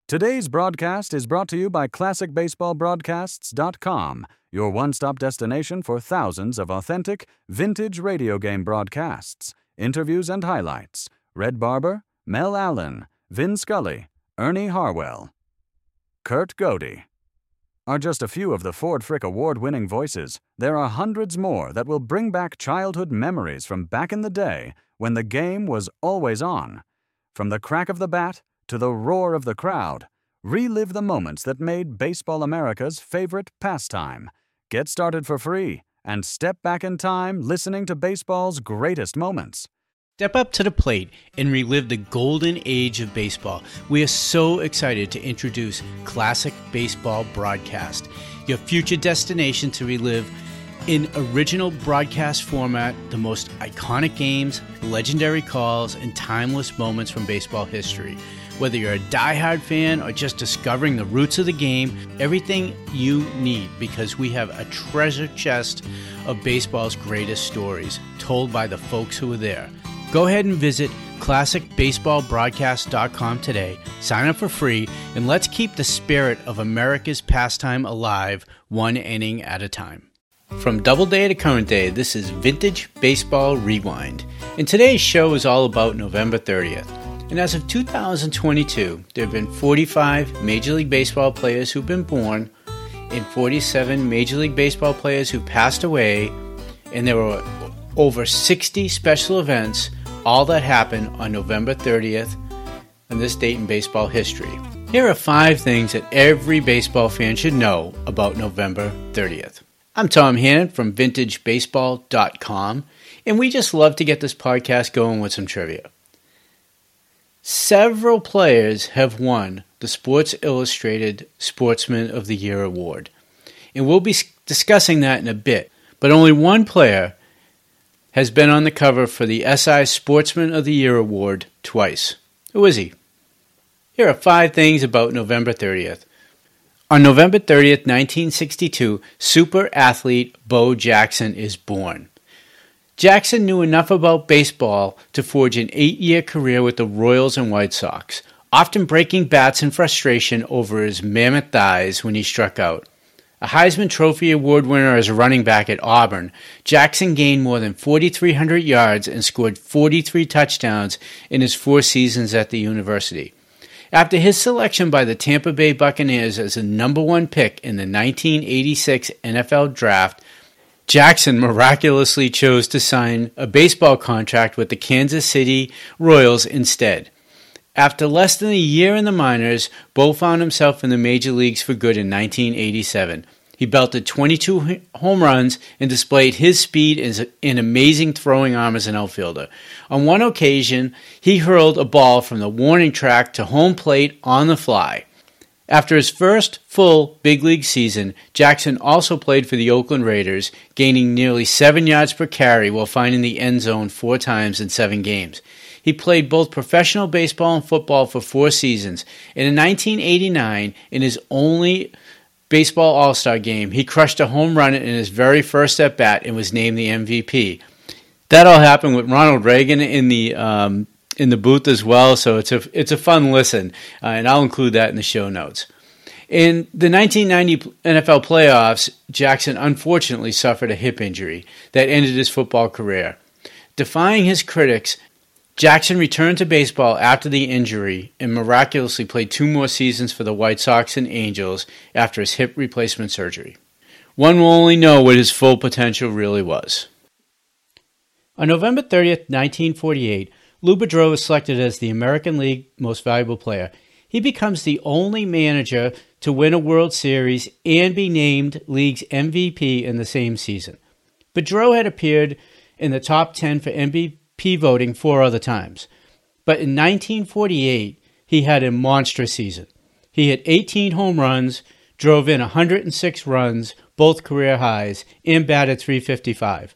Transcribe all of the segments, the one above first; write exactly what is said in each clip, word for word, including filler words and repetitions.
Today's broadcast is brought to you by Classic Baseball Broadcasts dot com, your one-stop destination for thousands of authentic, vintage radio game broadcasts, interviews and highlights. Red Barber, Mel Allen, Vin Scully, Ernie Harwell, Kurt Godey are just a few of the Ford Frick award-winning voices. There are hundreds more that will bring back childhood memories from back in the day when the game was always on. From the crack of the bat to the roar of the crowd, relive the moments that made Baseball America's favorite pastime. Get started for free and step back in time listening to baseball's greatest moments. Step up to the plate and relive the golden age of baseball. We are so excited to introduce Classic Baseball Broadcast, your future destination to relive in original broadcast format the most iconic games, legendary calls, and timeless moments from baseball history. Whether you're a diehard fan or just discovering the roots of the game, everything you need, because we have a treasure chest of baseball's greatest stories told by the folks who were there. Go ahead and visit Classic Baseball Broadcast dot com today. Sign up for free, and let's keep the spirit of America's pastime alive, one inning at a time. From Doubleday to current day, this is Vintage Baseball Rewind. And today's show is all about November thirtieth. And as of two thousand twenty-two, there have been forty-five Major League Baseball players who've been born and forty-seven Major League Baseball players who passed away, and there were over sixty special events, all that happened on November thirtieth on this date in baseball history. Here are five things that every baseball fan should know about November thirtieth. I'm Tom Hannon from Vintage Baseball dot com, and we just love to get this podcast going with some trivia. Several players have won the Sports Illustrated Sportsman of the Year award, and we'll be discussing that in a bit, but only one player has been on the cover for the S I Sportsman of the Year award twice. Who is he? Here are five things about November thirtieth. On November thirtieth, nineteen sixty-two, super athlete Bo Jackson is born. Jackson knew enough about baseball to forge an eight-year career with the Royals and White Sox, often breaking bats in frustration over his mammoth thighs when he struck out. A Heisman Trophy Award winner as a running back at Auburn, Jackson gained more than forty-three hundred yards and scored forty-three touchdowns in his four seasons at the university. After his selection by the Tampa Bay Buccaneers as the number one pick in the nineteen eighty-six N F L Draft, Jackson miraculously chose to sign a baseball contract with the Kansas City Royals instead. After less than a year in the minors, Bo found himself in the major leagues for good in nineteen eighty-seven. He belted twenty-two home runs and displayed his speed and amazing throwing arm as an outfielder. On one occasion, he hurled a ball from the warning track to home plate on the fly. After his first full big league season, Jackson also played for the Oakland Raiders, gaining nearly seven yards per carry while finding the end zone four times in seven games. He played both professional baseball and football for four seasons, and in nineteen eighty-nine, in his only baseball all-star game, he crushed a home run in his very first at-bat and was named the M V P. That all happened with Ronald Reagan in the um, in the booth as well, so it's a it's a fun listen, uh, and I'll include that in the show notes. In the nineteen ninety N F L playoffs, Jackson unfortunately suffered a hip injury that ended his football career. Defying his critics, Jackson returned to baseball after the injury and miraculously played two more seasons for the White Sox and Angels after his hip replacement surgery. One will only know what his full potential really was. On November thirtieth, nineteen forty-eight, Lou Boudreau was selected as the American League Most Valuable Player. He becomes the only manager to win a World Series and be named League's M V P in the same season. Boudreau had appeared in the top ten for M V P voting four other times. But in nineteen forty-eight, he had a monstrous season. He hit eighteen home runs, drove in one hundred six runs, both career highs, and batted three fifty-five.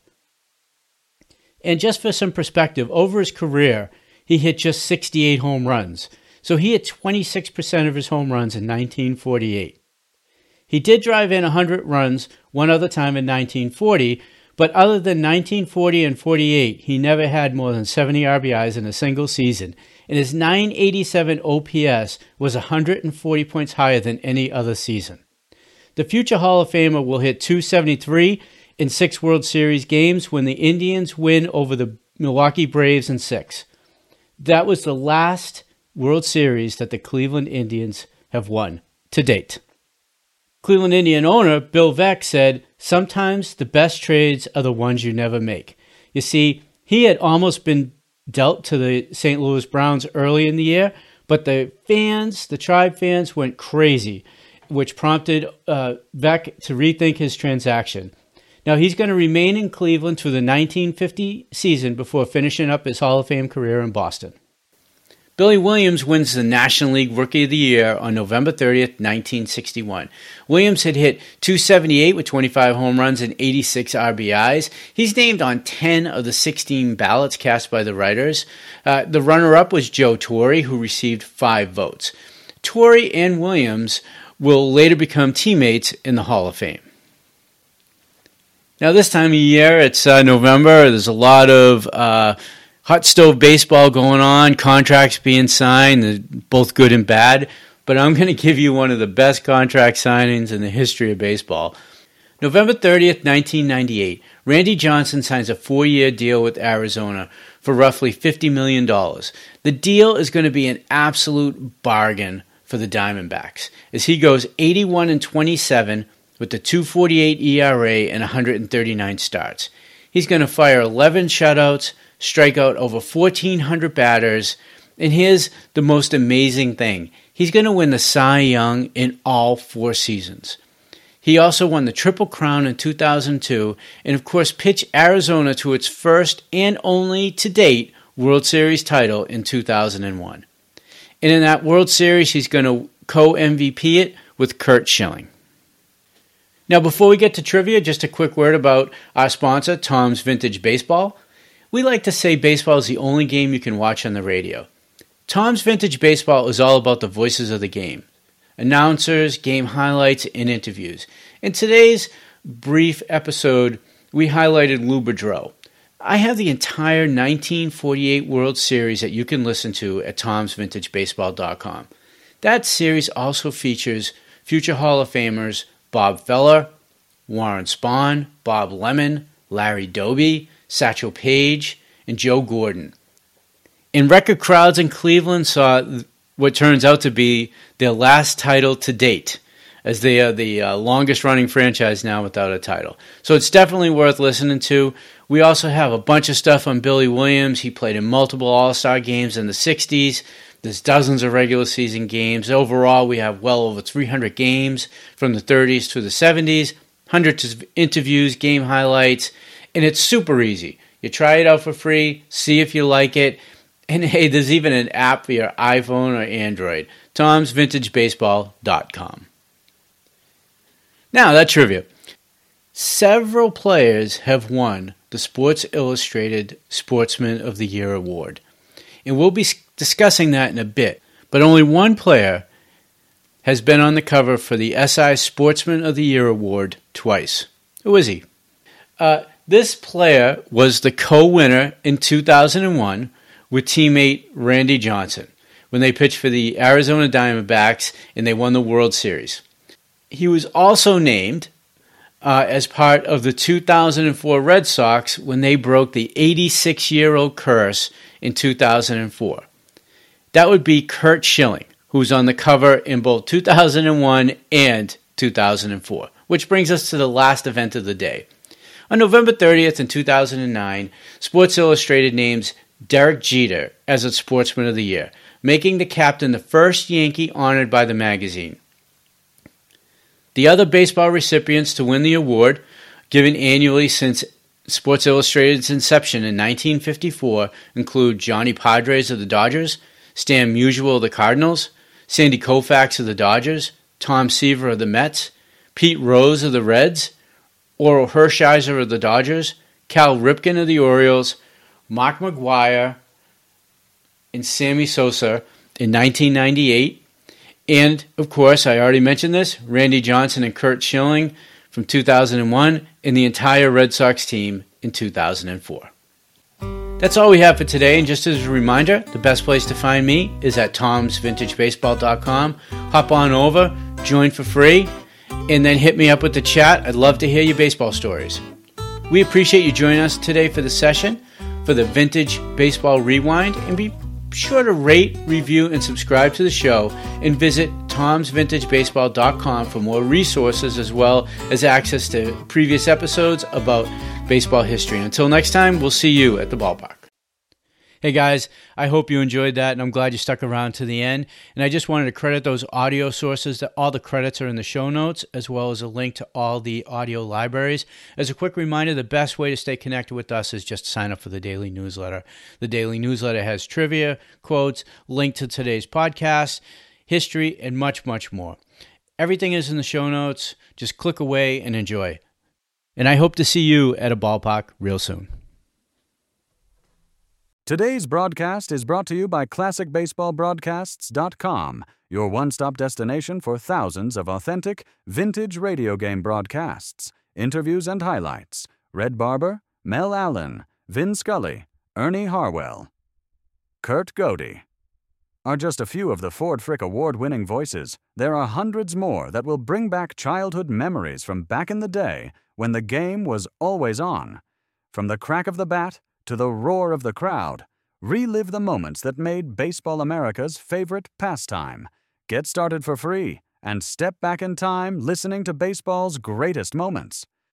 And just for some perspective, over his career, he hit just sixty-eight home runs. So he hit twenty-six percent of his home runs in nineteen forty-eight. He did drive in one hundred runs one other time in nineteen forty, but other than nineteen forty and forty-eight, he never had more than seventy R B Is in a single season, and his nine eighty-seven O P S was one hundred forty points higher than any other season. The future Hall of Famer will hit two seventy-three in six World Series games when the Indians win over the Milwaukee Braves in six. That was the last World Series that the Cleveland Indians have won to date. Cleveland Indian owner Bill Veeck said, "Sometimes the best trades are the ones you never make." You see, he had almost been dealt to the Saint Louis Browns early in the year, but the fans, the Tribe fans, went crazy, which prompted uh, Veeck to rethink his transaction. Now, he's going to remain in Cleveland through the nineteen fifty season before finishing up his Hall of Fame career in Boston. Billy Williams wins the National League Rookie of the Year on November thirtieth, nineteen sixty-one. Williams had hit two seventy-eight with twenty-five home runs and eighty-six R B Is. He's named on ten of the sixteen ballots cast by the writers. Uh, the runner-up was Joe Torre, who received five votes. Torre and Williams will later become teammates in the Hall of Fame. Now, this time of year, it's uh, November. There's a lot of uh, hot stove baseball going on, contracts being signed, both good and bad. But I'm going to give you one of the best contract signings in the history of baseball. November thirtieth, nineteen ninety-eight, Randy Johnson signs a four-year deal with Arizona for roughly fifty million dollars. The deal is going to be an absolute bargain for the Diamondbacks, as he goes eighty-one and twenty-seven with a two forty-eight E R A and one hundred thirty-nine starts. He's going to fire eleven shutouts, strike out over fourteen hundred batters, and here's the most amazing thing. He's going to win the Cy Young in all four seasons. He also won the Triple Crown in two thousand two, and of course pitched Arizona to its first and only to date World Series title in two thousand one. And in that World Series, he's going to co-M V P it with Curt Schilling. Now, before we get to trivia, just a quick word about our sponsor, Tom's Vintage Baseball. We like to say baseball is the only game you can watch on the radio. Tom's Vintage Baseball is all about the voices of the game. Announcers, game highlights, and interviews. In today's brief episode, we highlighted Lou Boudreau. I have the entire nineteen forty-eight World Series that you can listen to at toms vintage baseball dot com. That series also features future Hall of Famers Bob Feller, Warren Spahn, Bob Lemon, Larry Doby, Satchel Paige, and Joe Gordon. And record crowds in Cleveland saw what turns out to be their last title to date, as they are the uh, longest-running franchise now without a title. So it's definitely worth listening to. We also have a bunch of stuff on Billy Williams. He played in multiple All-Star games in the sixties. There's dozens of regular season games. Overall, we have well over three hundred games from the thirties to the seventies, hundreds of interviews, game highlights, and it's super easy. You try it out for free, see if you like it, and hey, there's even an app for your iPhone or Android, toms vintage baseball dot com. Now, that trivia. Several players have won the Sports Illustrated Sportsman of the Year award, and we'll be discussing that in a bit, but only one player has been on the cover for the S I Sportsman of the Year award twice. Who is he? Uh, this player was the co-winner in two thousand one with teammate Randy Johnson when they pitched for the Arizona Diamondbacks and they won the World Series. He was also named uh, as part of the two thousand four Red Sox when they broke the eighty-six-year-old curse in two thousand four. That would be Curt Schilling, who was on the cover in both two thousand one and two thousand four, which brings us to the last event of the day. On November thirtieth in two thousand nine, Sports Illustrated names Derek Jeter as its Sportsman of the Year, making the captain the first Yankee honored by the magazine. The other baseball recipients to win the award, given annually since Sports Illustrated's inception in nineteen fifty-four, include Johnny Padres of the Dodgers, Stan Musial of the Cardinals, Sandy Koufax of the Dodgers, Tom Seaver of the Mets, Pete Rose of the Reds, Orel Hershiser of the Dodgers, Cal Ripken of the Orioles, Mark McGwire, and Sammy Sosa in nineteen ninety-eight. And, of course, I already mentioned this, Randy Johnson and Curt Schilling from two thousand one, and the entire Red Sox team in two thousand four. That's all we have for today, and just as a reminder, the best place to find me is at toms vintage baseball dot com. Hop on over, join for free, and then hit me up with the chat. I'd love to hear your baseball stories. We appreciate you joining us today for the session for the Vintage Baseball Rewind, and be sure to rate, review, and subscribe to the show, and visit toms vintage baseball dot com for more resources as well as access to previous episodes about baseball history. Until next time, we'll see you at the ballpark. Hey guys, I hope you enjoyed that, and I'm glad you stuck around to the end. And I just wanted to credit those audio sources. That all the credits are in the show notes, as well as a link to all the audio libraries. As a quick reminder, the best way to stay connected with us is just to sign up for the daily newsletter. The daily newsletter has trivia, quotes, link to today's podcast, history, and much, much more. Everything is in the show notes. Just click away and enjoy. And I hope to see you at a ballpark real soon. Today's broadcast is brought to you by classic baseball broadcasts dot com, your one-stop destination for thousands of authentic, vintage radio game broadcasts, interviews and highlights. Red Barber, Mel Allen, Vin Scully, Ernie Harwell, Kurt Godey are just a few of the Ford Frick award-winning voices. There are hundreds more that will bring back childhood memories from back in the day when the game was always on. From the crack of the bat to the roar of the crowd, relive the moments that made Baseball America's favorite pastime. Get started for free and step back in time listening to baseball's greatest moments.